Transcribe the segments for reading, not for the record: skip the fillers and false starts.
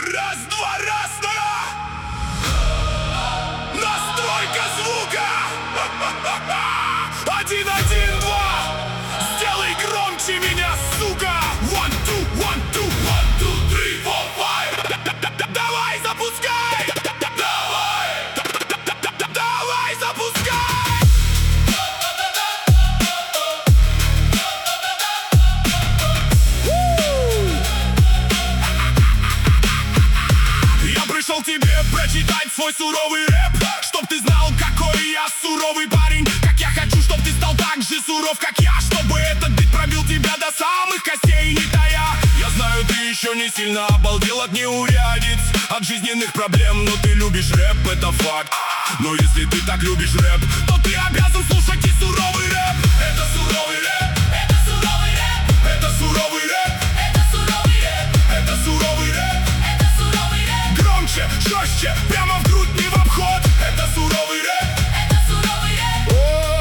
Раз, два, раз, настройка звука. Один, один, два. Сделай громче меня, сука. One, two, one, two, one, two, three, four, five. Давай, запускай. Давай, запускай. Я пришел к тебе прочитать свой суровый рэп, чтоб ты знал, какой я суровый парень. Как я хочу, чтоб ты стал так же суров, как я, чтобы этот бит пробил тебя до самых костей, не тая. Я знаю, ты еще не сильно обалдел от неурядиц, от жизненных проблем, но ты любишь рэп, это факт. Но если ты так любишь рэп, то ты обязан слушать и суровый рэп. Это суровый рэп, это суровый рэп, это суровый рэп, это суровый рэп, это суровый рэп, это суровый рэп. Громче, жестче, прямо в грудь, не в обход. Это суровый рэп, это суровый рэп.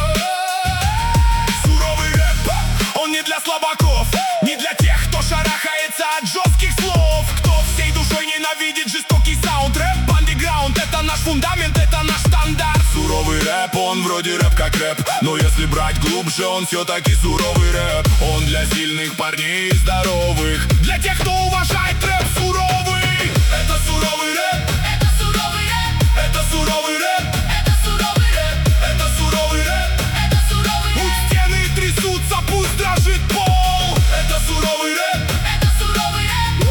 Суровый рэп, он не для слабаков, не для тех, кто шарахается от жестких слов, кто всей душой ненавидит жестокий саунд. Рэп, андеграунд, это наш фундамент, это наш стандарт. Суровый рэп, он вроде рэп как рэп, но если брать глубже, он все-таки суровый рэп. Он для сильных парней и здоровых, для тех, кто уважает рэп суровый. Это суровый рэп, это суровый рэп, это суровый рэп, это суровый рэп, это суровый рэп, это суровый рэп. Пусть стены трясутся, пусть дрожит пол. Это суровый рэп, это суровый рэп.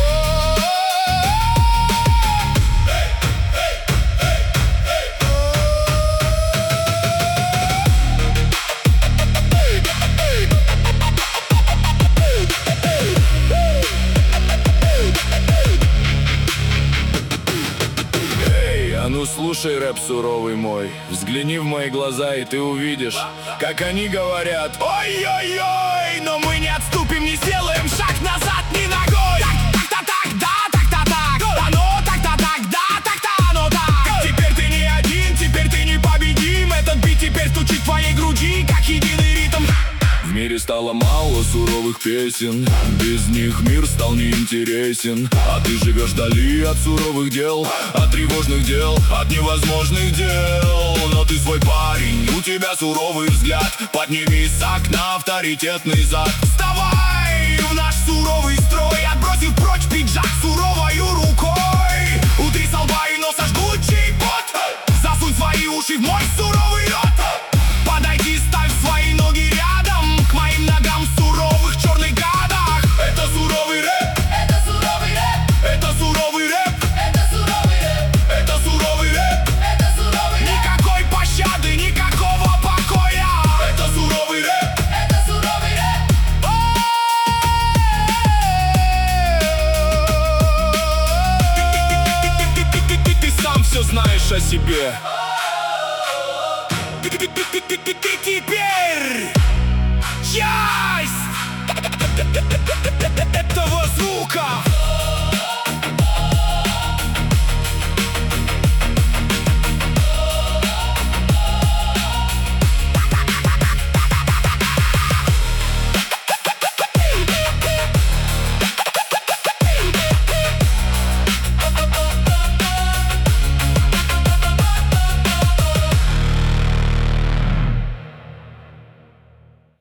А ну слушай рэп суровый мой, взгляни в мои глаза и ты увидишь, как они говорят: ой-ой-ой, но мы не отступим, не сделаем шаг назад ни ногой. Так-так-так, да, так-так-так, оно так-так-так, да, так-то оно так. Теперь ты не один, теперь ты непобедим. Этот бит теперь стучит в твоей груди, как единый ритм. В мире стало мало суровых песен, без них мир стал неинтересен. А ты живешь вдали от суровых дел, от тревожных дел, от невозможных дел. Но ты свой парень, у тебя суровый взгляд. Подними с окна авторитетный зад. Вставай в наш суровый строй, отбросив прочь пиджак суровою рукой. Утри со лба и носа жгучий пот, засунь свои уши в мой суровый рот. Подойди, ставь свои ноги рядом к моим ногам в суровых черных гадах. Это суровый рэп, это суровый рэп, это суровый рэп, это суровый рэп, это суровый рэп, это суровый рэп. Никакой пощады, никакого покоя. Это суровый рэп, это суровый рэп. Ты сам все знаешь о себе. Ты теперь часть этого звука.